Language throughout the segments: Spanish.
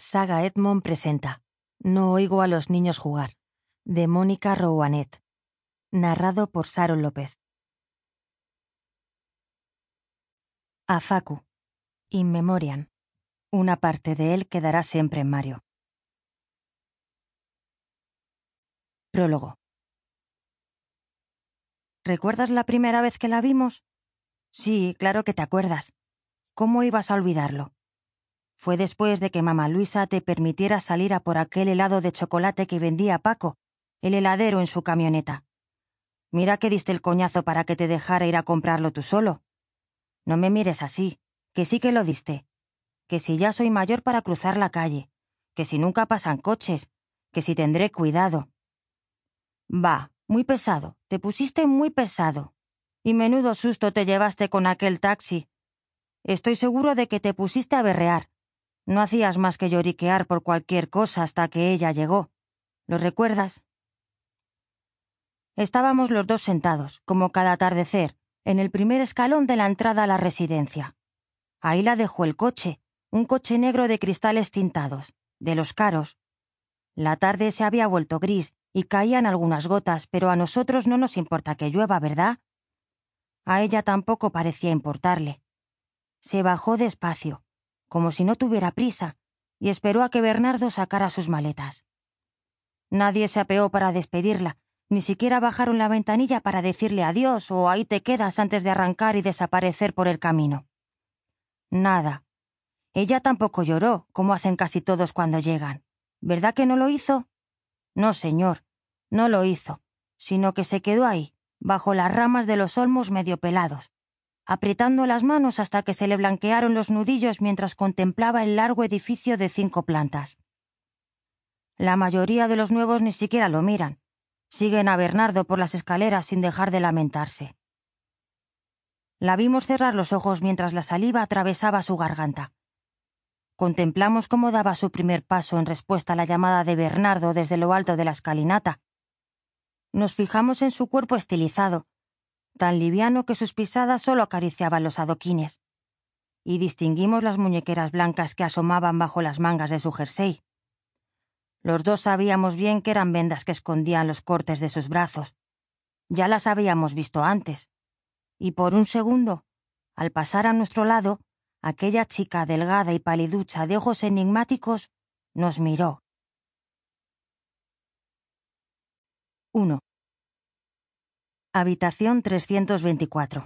Saga Edmond presenta No oigo a los niños jugar, de Mónica Rouanet. Narrado por Sharon López. A Facu, in memoriam. Una parte de él quedará siempre en Mario. Prólogo. ¿Recuerdas la primera vez que la vimos? Sí, claro que te acuerdas. ¿Cómo ibas a olvidarlo? Fue después de que mamá Luisa te permitiera salir a por aquel helado de chocolate que vendía Paco, el heladero, en su camioneta. Mira que diste el coñazo para que te dejara ir a comprarlo tú solo. No me mires así, que sí que lo diste. Que si ya soy mayor para cruzar la calle, que si nunca pasan coches, que si tendré cuidado. Va, muy pesado, te pusiste muy pesado. Y menudo susto te llevaste con aquel taxi. Estoy seguro de que te pusiste a berrear. No hacías más que lloriquear por cualquier cosa hasta que ella llegó. ¿Lo recuerdas? Estábamos los dos sentados, como cada atardecer, en el primer escalón de la entrada a la residencia. Ahí la dejó el coche, un coche negro de cristales tintados, de los caros. La tarde se había vuelto gris y caían algunas gotas, pero a nosotros no nos importa que llueva, ¿verdad? A ella tampoco parecía importarle. Se bajó despacio, como si no tuviera prisa, y esperó a que Bernardo sacara sus maletas. Nadie se apeó para despedirla, ni siquiera bajaron la ventanilla para decirle adiós o ahí te quedas antes de arrancar y desaparecer por el camino. Nada. Ella tampoco lloró, como hacen casi todos cuando llegan. ¿Verdad que no lo hizo? No, señor, no lo hizo, sino que se quedó ahí, bajo las ramas de los olmos medio pelados, apretando las manos hasta que se le blanquearon los nudillos mientras contemplaba el largo edificio de 5 plantas. La mayoría de los nuevos ni siquiera lo miran. Siguen a Bernardo por las escaleras sin dejar de lamentarse. La vimos cerrar los ojos mientras la saliva atravesaba su garganta. Contemplamos cómo daba su primer paso en respuesta a la llamada de Bernardo desde lo alto de la escalinata. Nos fijamos en su cuerpo estilizado, tan liviano que sus pisadas solo acariciaban los adoquines, y distinguimos las muñequeras blancas que asomaban bajo las mangas de su jersey. Los dos sabíamos bien que eran vendas que escondían los cortes de sus brazos. Ya las habíamos visto antes. Y por un segundo, al pasar a nuestro lado, aquella chica delgada y paliducha de ojos enigmáticos nos miró. 1. Habitación 324.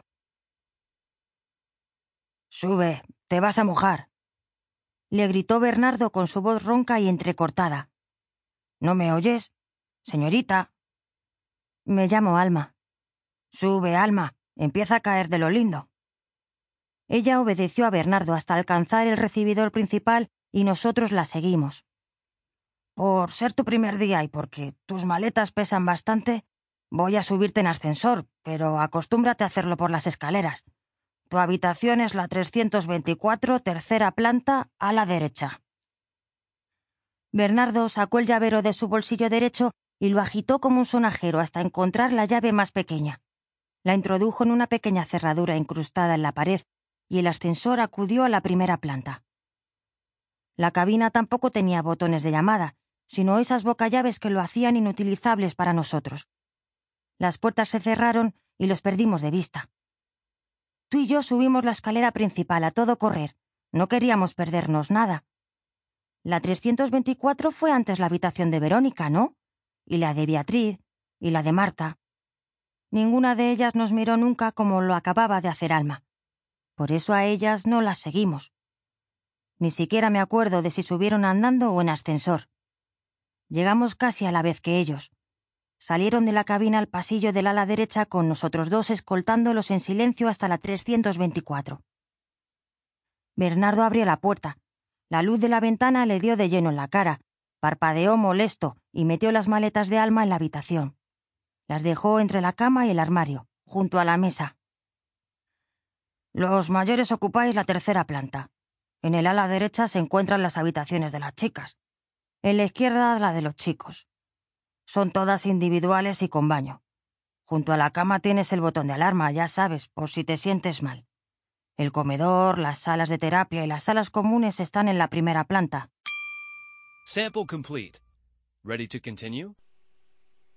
«Sube, te vas a mojar», le gritó Bernardo con su voz ronca y entrecortada. «¿No me oyes? Señorita». «Me llamo Alma». «Sube, Alma, empieza a caer de lo lindo». Ella obedeció a Bernardo hasta alcanzar el recibidor principal y nosotros la seguimos. «Por ser tu primer día y porque tus maletas pesan bastante, voy a subirte en ascensor, pero acostúmbrate a hacerlo por las escaleras. Tu habitación es la 324, tercera planta, a la derecha». Bernardo sacó el llavero de su bolsillo derecho y lo agitó como un sonajero hasta encontrar la llave más pequeña. La introdujo en una pequeña cerradura incrustada en la pared y el ascensor acudió a la primera planta. La cabina tampoco tenía botones de llamada, sino esas bocallaves que lo hacían inutilizables para nosotros. Las puertas se cerraron y los perdimos de vista. Tú y yo subimos la escalera principal a todo correr. No queríamos perdernos nada. La 324 fue antes la habitación de Verónica, ¿no? Y la de Beatriz, y la de Marta. Ninguna de ellas nos miró nunca como lo acababa de hacer Alma. Por eso a ellas no las seguimos. Ni siquiera me acuerdo de si subieron andando o en ascensor. Llegamos casi a la vez que ellos. Salieron de la cabina al pasillo del ala derecha con nosotros dos escoltándolos en silencio hasta la 324. Bernardo abrió la puerta. La luz de la ventana le dio de lleno en la cara, parpadeó molesto y metió las maletas de Alma en la habitación. Las dejó entre la cama y el armario, junto a la mesa. «Los mayores ocupáis la tercera planta. En el ala derecha se encuentran las habitaciones de las chicas. En la izquierda la de los chicos. Son todas individuales y con baño. Junto a la cama tienes el botón de alarma, ya sabes, por si te sientes mal. El comedor, las salas de terapia y las salas comunes están en la primera planta». Sample complete. Ready to continue?